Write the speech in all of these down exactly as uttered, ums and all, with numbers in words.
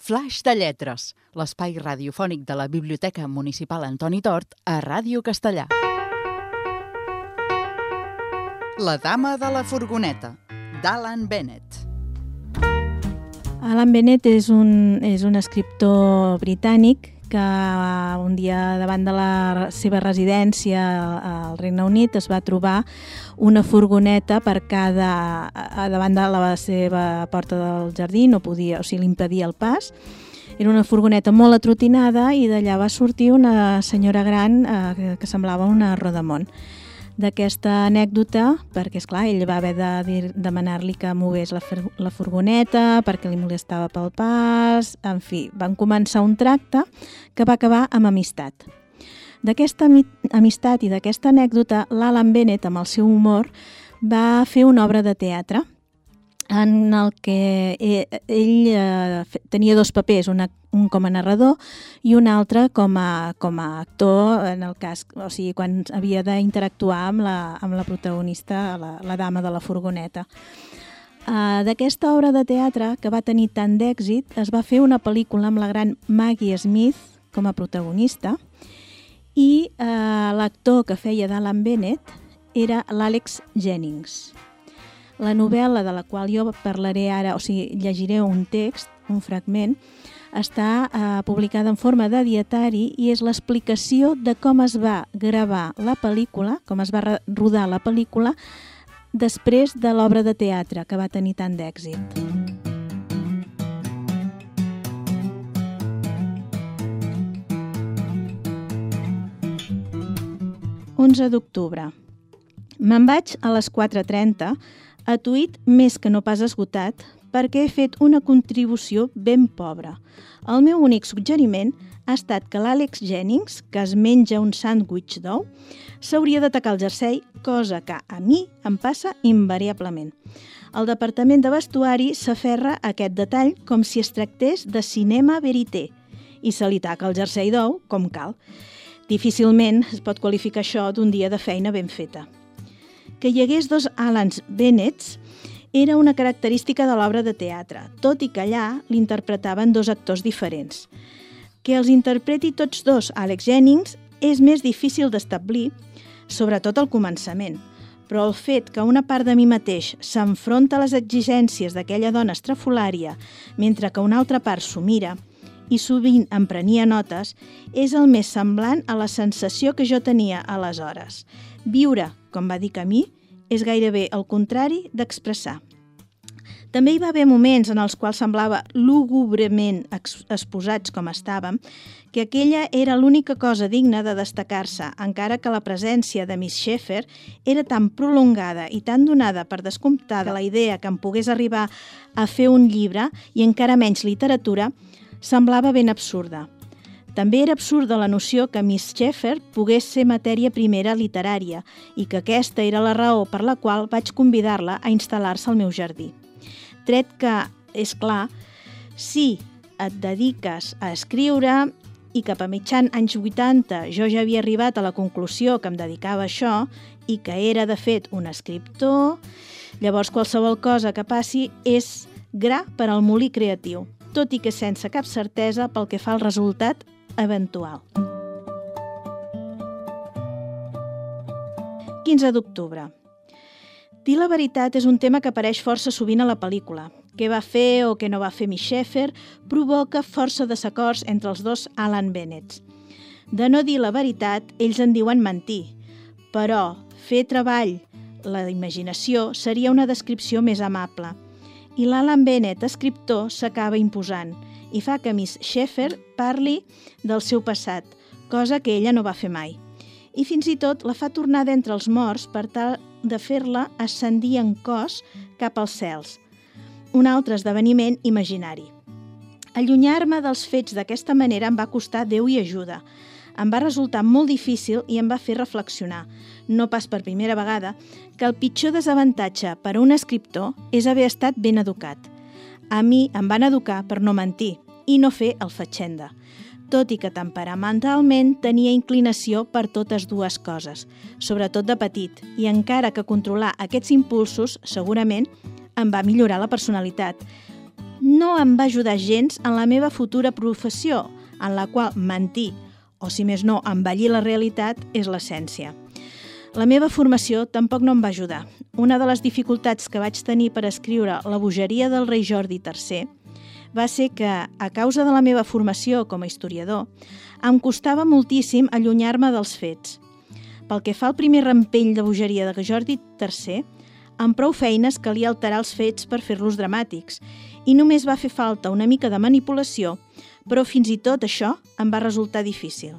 Flaix de lletres, l'espai radiofònic de la Biblioteca Municipal Antoni Tort a Ràdio Castellà. La dama de la furgoneta, d'Alan Bennett. Alan Bennett és un, és un escriptor britànic que un dia davant de la seva residència al Regne Unit es va trobar una furgoneta aparcada davant de la seva porta del jardí, no podia, o sigui, li impedia el pas. Era una furgoneta molt atrotinada i d'allà va sortir una senyora gran eh, que semblava una rodamont. D'aquesta anècdota, perquè esclar, ell va haver de dir, demanar-li que mogués la, la furgoneta perquè li molestava pel pas, en fi, van començar un tracte que va acabar amb amistat. D'aquesta amistat i d'aquesta anècdota, l'Alan Bennett, amb el seu humor, va fer una obra de teatre en el que ell eh, tenia dos papers, una, un com a narrador i un altre com a, com a actor, en el cas, o sigui, quan havia d'interactuar amb la, amb la protagonista, la, la dama de la furgoneta. Uh, D'aquesta obra de teatre, que va tenir tant d'èxit, es va fer una pel·lícula amb la gran Maggie Smith com a protagonista i uh, l'actor que feia d'Alan Bennett era l'Alex Jennings. La novel·la de la qual jo parlaré ara, o sigui, llegiré un text, un fragment, està eh, publicada en forma de dietari i és l'explicació de com es va gravar la pel·lícula, com es va rodar la pel·lícula, després de l'obra de teatre que va tenir tant d'èxit. onze d'octubre. Me'n vaig a les quatre trenta, a tuit més que no pas esgotat, perquè he fet una contribució ben pobra. El meu únic suggeriment ha estat que l'Alex Jennings, que es menja un sàndwich d'ou, s'hauria d'atacar el jersei, cosa que a mi em passa invariablement. El departament de vestuari s'aferra a aquest detall com si es tractés de cinema verité i se li taca el jersei d'ou com cal. Difícilment es pot qualificar això d'un dia de feina ben feta. Que hi hagués dos Alans Bennetts era una característica de l'obra de teatre, tot i que allà l'interpretaven dos actors diferents. Que els interpreti tots dos Alex Jennings és més difícil d'establir, sobretot al començament, però el fet que una part de mi mateix s'enfronta a les exigències d'aquella dona estrafolària mentre que una altra part s'ho mira, i sovint em prenia notes, és el més semblant a la sensació que jo tenia aleshores. Viure, com va dir Camus, és gairebé el contrari d'expressar. També hi va haver moments en els quals semblava lúgubrement exposats com estàvem, que aquella era l'única cosa digna de destacar-se, encara que la presència de Miss Schaeffer era tan prolongada i tan donada per descomptada la idea que em pogués arribar a fer un llibre i encara menys literatura, semblava ben absurda. També era absurda la noció que Miss Schaeffer pogués ser matèria primera literària i que aquesta era la raó per la qual vaig convidar-la a instal·lar-se al meu jardí. Tret que, és clar, si et dediques a escriure i cap a mitjan anys vuitanta jo ja havia arribat a la conclusió que em dedicava a això i que era, de fet, un escriptor, llavors qualsevol cosa que passi és gra per al molí creatiu, tot i que sense cap certesa pel que fa al resultat eventual. quinze d'octubre. Dir la veritat és un tema que apareix força sovint a la pel·lícula. Què va fer o què no va fer Miss Schaeffer provoca força desacords entre els dos Alan Bennetts. De no dir la veritat, ells en diuen mentir, però fer treball, la imaginació, seria una descripció més amable. I l'Alan Bennett, escriptor, s'acaba imposant i fa que Miss Schaeffer parli del seu passat, cosa que ella no va fer mai. I fins i tot la fa tornar d'entre els morts per tal de fer-la ascendir en cos cap als cels. Un altre esdeveniment imaginari. Allunyar-me dels fets d'aquesta manera em va costar Déu i ajuda. Em va resultar molt difícil i em va fer reflexionar, no pas per primera vegada, que el pitjor desavantatge per a un escriptor és haver estat ben educat. A mi em van educar per no mentir i no fer el fatxenda, tot i que temperamentalment tenia inclinació per totes dues coses, sobretot de petit, i encara que controlar aquests impulsos segurament em va millorar la personalitat. no em va ajudar gens en la meva futura professió, en la qual mentir, o si més no, embellir la realitat, és l'essència. La meva formació tampoc no em va ajudar. Una de les dificultats que vaig tenir per escriure La bogeria del rei Jordi tercer va ser que, a causa de la meva formació com a historiador, em costava moltíssim allunyar-me dels fets. Pel que fa al primer rampell de bogeria de Jordi tercer, amb prou feines calia alterar els fets per fer-los dramàtics i només va fer falta una mica de manipulació, però fins i tot això em va resultar difícil.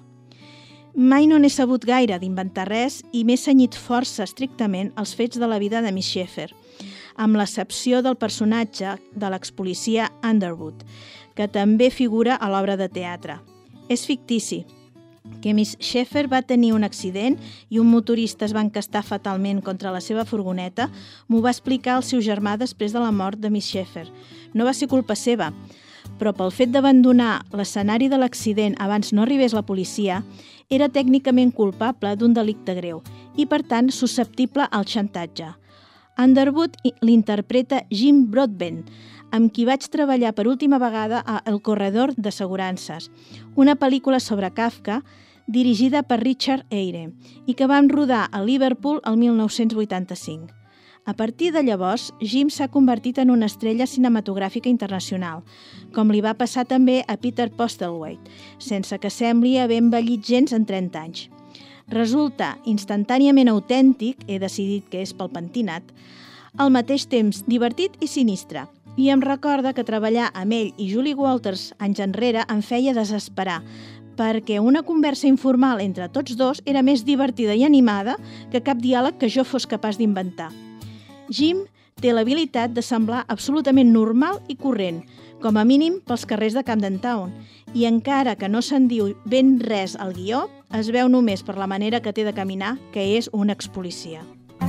Mai no n'he sabut gaire d'inventar res i m'he cenyit força estrictament als fets de la vida de Miss Schaeffer, amb l'excepció del personatge de l'expolicia Underwood, que també figura a l'obra de teatre. És fictici, que Miss Schaeffer va tenir un accident i un motorista es va encastar fatalment contra la seva furgoneta, m'ho va explicar el seu germà després de la mort de Miss Schaeffer. No va ser culpa seva, però pel fet d'abandonar l'escenari de l'accident abans no arribés la policia, era tècnicament culpable d'un delicte greu i, per tant, susceptible al xantatge. Underwood l'interpreta Jim Broadbent, amb qui vaig treballar per última vegada a El corredor d'assegurances, una pel·lícula sobre Kafka dirigida per Richard Eyre i que vam rodar a Liverpool el mil nou-cents vuitanta-cinc. A partir de llavors, Jim s'ha convertit en una estrella cinematogràfica internacional, com li va passar també a Peter Postlethwaite, sense que sembli haver envellit gens en trenta anys. Resulta instantàniament autèntic, he decidit que és pel pentinat, al mateix temps divertit i sinistre, i em recorda que treballar amb ell i Julie Walters anys enrere em feia desesperar, perquè una conversa informal entre tots dos era més divertida i animada que cap diàleg que jo fos capaç d'inventar. Jim té l'habilitat de semblar absolutament normal i corrent, com a mínim pels carrers de Camden Town, i encara que no se'n diu ben res al guió, es veu només per la manera que té de caminar que és un expolicia.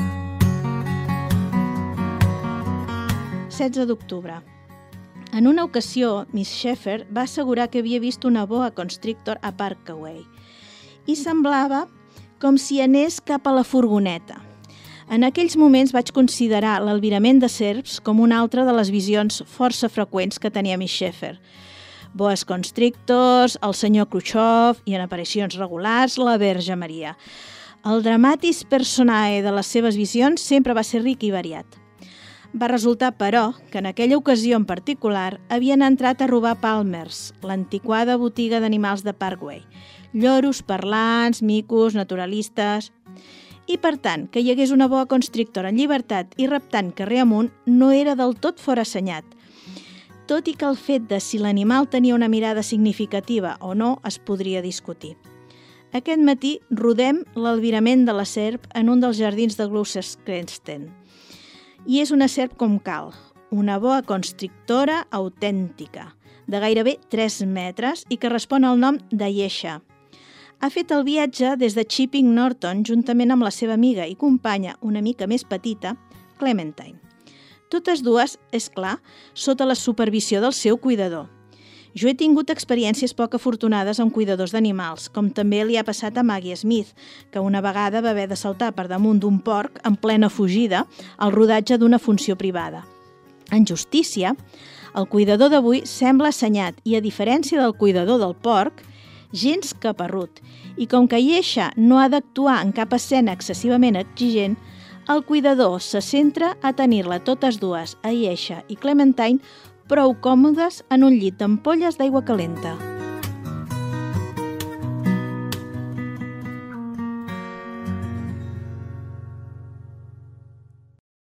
setze d'octubre. En una ocasió, Miss Schaeffer va assegurar que havia vist una boa constrictor a Parkaway i semblava com si anés cap a la furgoneta. En aquells moments vaig considerar l'albirament de serps com una altra de les visions força freqüents que tenia Miss Schaeffer. Boas constrictors, el senyor Khrushchev i en aparicions regulars la Verge Maria. El dramatis personae de les seves visions sempre va ser ric i variat. Va resultar, però, que en aquella ocasió en particular havien entrat a robar Palmer's, l'antiquada botiga d'animals de Parkway. Lloros parlants, micos, naturalistes... I, per tant, que hi hagués una boa constrictor en llibertat i reptant carrer amunt no era del tot forassenyat, tot i que el fet de si l'animal tenia una mirada significativa o no es podria discutir. Aquest matí rodem l'albirament de la serp en un dels jardins de Gloucester, i és una serp com cal, una boa constrictora autèntica, de gairebé tres metres i que respon al nom d'Ayesha. Ha fet el viatge des de Chipping Norton juntament amb la seva amiga i companya una mica més petita, Clementine. Totes dues, és clar, sota la supervisió del seu cuidador. Jo he tingut experiències poc afortunades amb cuidadors d'animals, com també li ha passat a Maggie Smith, que una vegada va haver de saltar per damunt d'un porc en plena fugida al rodatge d'una funció privada. En justícia, el cuidador d'avui sembla assenyat i, a diferència del cuidador del porc, gens caparrut, i com que Ayesha no ha d'actuar en cap escena excessivament exigent, el cuidador se centra a tenir-la totes dues, Ayesha i Clementine, prou còmodes en un llit d'ampolles d'aigua calenta.